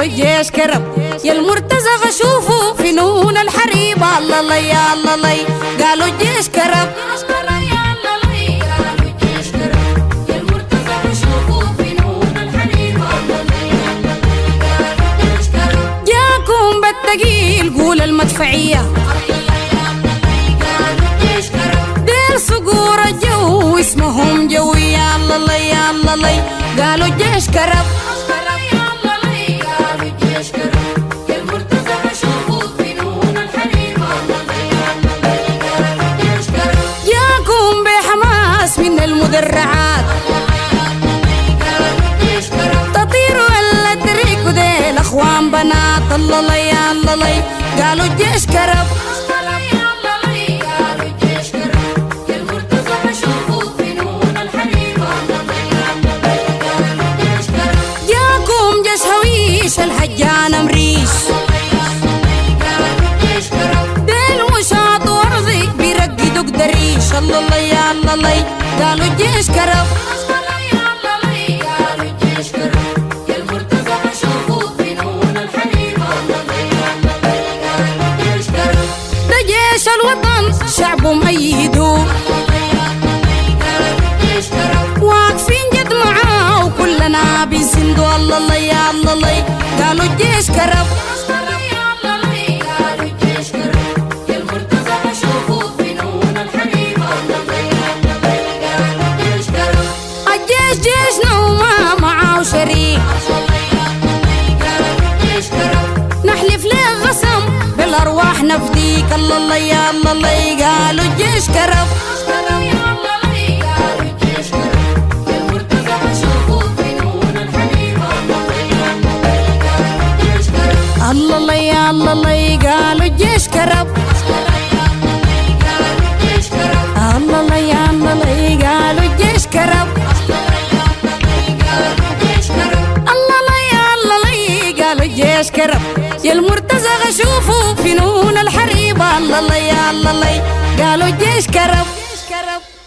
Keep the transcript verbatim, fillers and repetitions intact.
قالوا الجيش كرب. يا المرتزق اشوفه في نون الحريب. الله الله يا الله الله قالوا الجيش كرب. جاكم بالتقيل قول المدفعية دير صقور الجو اسمهم جوية. الله الله يا الله الله قالوا الجيش كرب. جاكم بحماس من المدرعات تطير ولا تريكوا ديل اخوان بنات. الله الله يا الله الله قالوا الجيش كرب. جاكم جيش هويش الحجان مريش ديل وشاط ورضي بيرقدوا قدريش. الله الله يا الله الله قالوا الجيش كرب. ده جيش الوطن شعبه مأيدوا واقفين جد معاه وكلنا بنسندوا. الله الله يا الله الله قالوا الجيش كرب. الجيش جيشنا وما معاه شريك نحلف ليه غصم بالارواح نفديك. الله الله يا الله الله قالوا الجيش كرب. الله الله يا الله الله قالوا الجيش كرب. الله الله يا الله الله قالوا الجيش كرب. الله الله يا الله الله قالوا الجيش كرب. يا المرتزق اشوفه في نون الحريب. الله الله يا الله الله قالوا الجيش كرب.